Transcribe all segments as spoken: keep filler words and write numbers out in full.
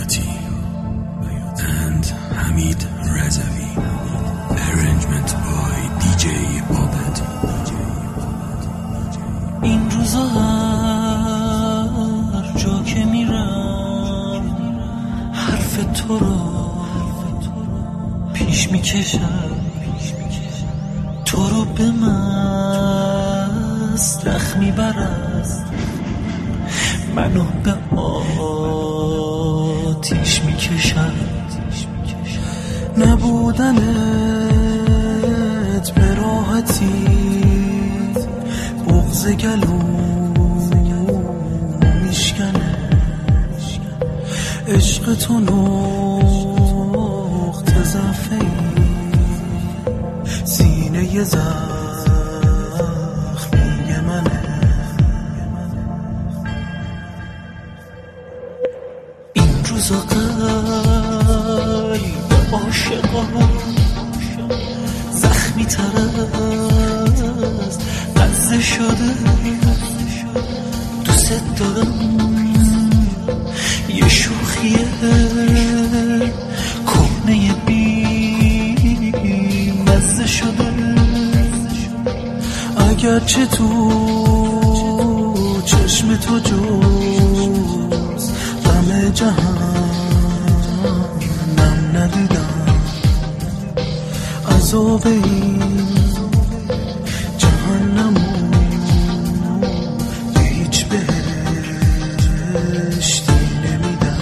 Bayati and Hamid Razavi. Arrangement by دی جی Babati. این روزا هر جا که میرم حرف تو رو پیش میکشم، تو رو به مستخ میبرم، منو به آتیش میکشم. نبودنت به راحتی بغض گلوم میشکنه، عشق تو نقطه ضعفی سینه زخمی منه. این روزا قلب عاشقا زخمی تر از قضیه شده، دوست دارم یه شوخیه کهنه بی مزه شده. اگرچه تو چشم تو جز غم جهنم ندیدم، عذاب این جهنمو به هیچ بهشتی نمیدم.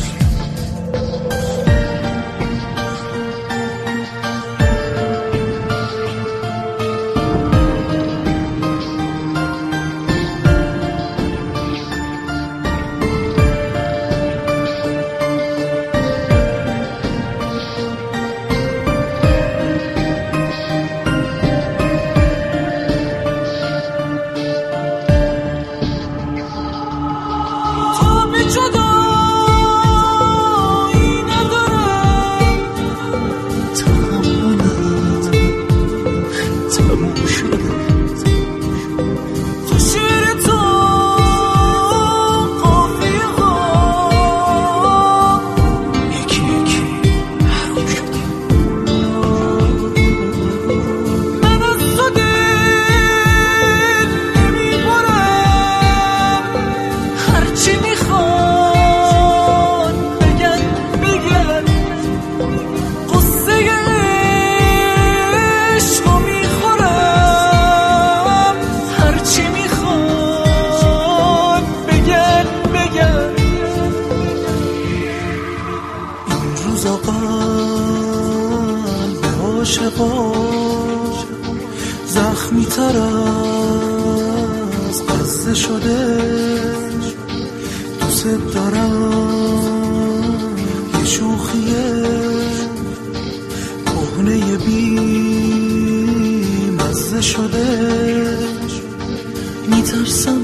قلب عاشقا زخمی تر از قصه شده، دوست دارم یه شوخیه کهنه بی مزه شده. میترسم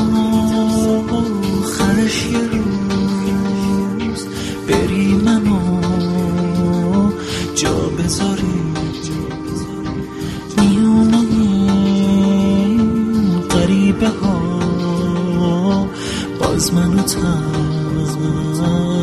آخرش یه روز بری منو جا بذاری، میونه این غریبه ها باز منو تنها